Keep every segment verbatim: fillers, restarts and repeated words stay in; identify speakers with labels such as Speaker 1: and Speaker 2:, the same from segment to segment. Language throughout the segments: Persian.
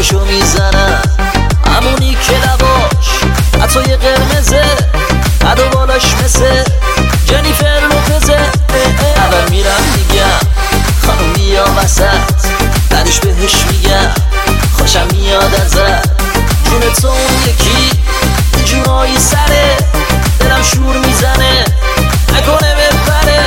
Speaker 1: حرفاشو میزنم، همونی که لباش عطای قرمزه، قد و بالاش مثل جنیفر لوپزه. اول میرم میگم خانم بیا وسط، بعدش بهش میگم خوشم میاد ازت، جون تو اون یکی جونایی سره، دلم شور میزنه نکنه بپره.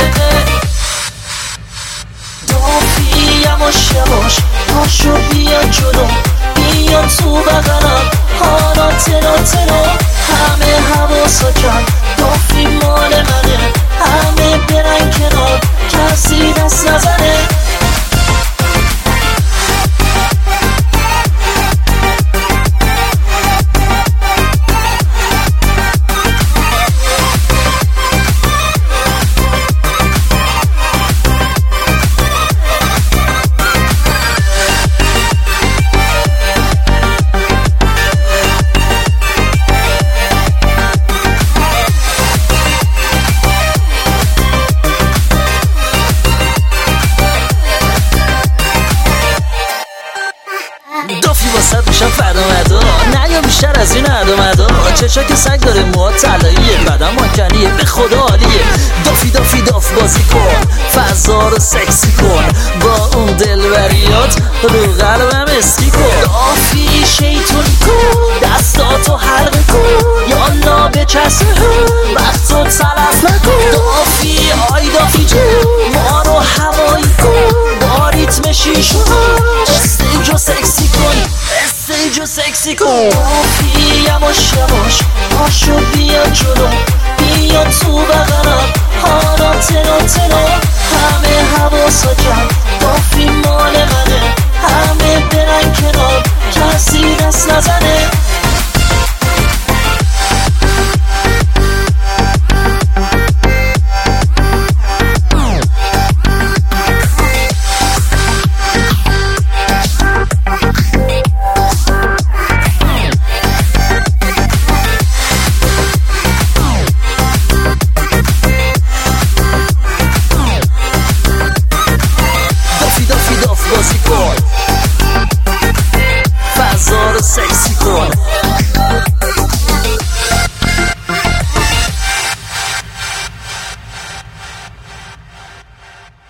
Speaker 1: دافی یواش یواش پاشو بیا جلو، بیا تو بغلم حالا ترا ترا، همه حواسا کن دافی مال منه، همه برن کنار کسی دست نزنه. دافی واسد میشم فردا مدا، نه یا بیشتر از این ادا مدا، چشا که سگ داره موها طلاییه، بدن مانکنیه به خدا عالیه. دافی دافی داف بازی کن، فضا رو سکسی کن، با اون دلبریات رو قلبم اسکی کن. دافی شیطونی کن، دستاتو حلقه کن، یالا بچسب وقتو تلف نکن. دافی آی دافی جون ما رو هوایی کن، با ریتم شیشو استیجو سکسی کن، استیجو سکسی کن. دافی یواش یواش پاشو بیا جلو، بیا تو بغلم حالا ترا ترا، همه حواسا کن دافی مال منه، همه برن کنار کسی دست نزنه. بازی کن، فضا رو سکسی کن.